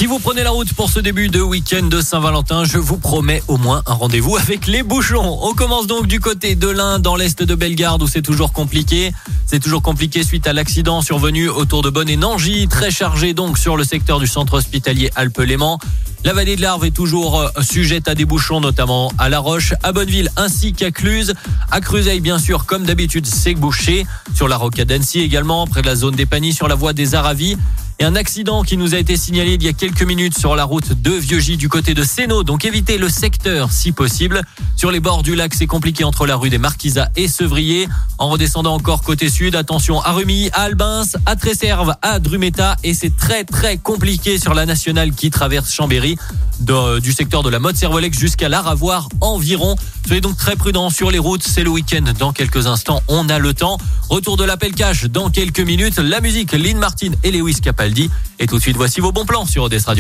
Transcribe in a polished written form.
Si vous prenez la route pour ce début de week-end de Saint-Valentin, je vous promets au moins un rendez-vous avec les bouchons. On commence donc du côté de l'Ain, dans l'est de Bellegarde, où c'est toujours compliqué. C'est toujours compliqué suite à l'accident survenu autour de Bonne et Nangy, très chargé donc sur le secteur du centre hospitalier Alpes-Léman. La vallée de l'Arve est toujours sujette à des bouchons, notamment à La Roche, à Bonneville ainsi qu'à Cluse. À Cruzeil, bien sûr, comme d'habitude, c'est bouché. Sur la rocade d'Annecy également, près de la zone des Pagnies, sur la voie des Aravis. Et un accident qui nous a été signalé il y a quelques minutes sur la route de Vieux-Gy du côté de Sénaux. Donc évitez le secteur si possible. Sur les bords du lac, c'est compliqué entre la rue des Marquisats et Sevrier. En redescendant encore côté sud, attention à Rumilly, à Albins, à Tresserve, à Drumeta. Et c'est très très compliqué sur la nationale qui traverse Chambéry, du secteur de la Motte-Servolex jusqu'à l'Aravoire environ. Soyez donc très prudents sur les routes. C'est le week-end dans quelques instants. On a le temps. Retour de l'appel cash dans quelques minutes. La musique, Lynn Martin et Lewis Capaldi. Et tout de suite, voici vos bons plans sur ODS Radio.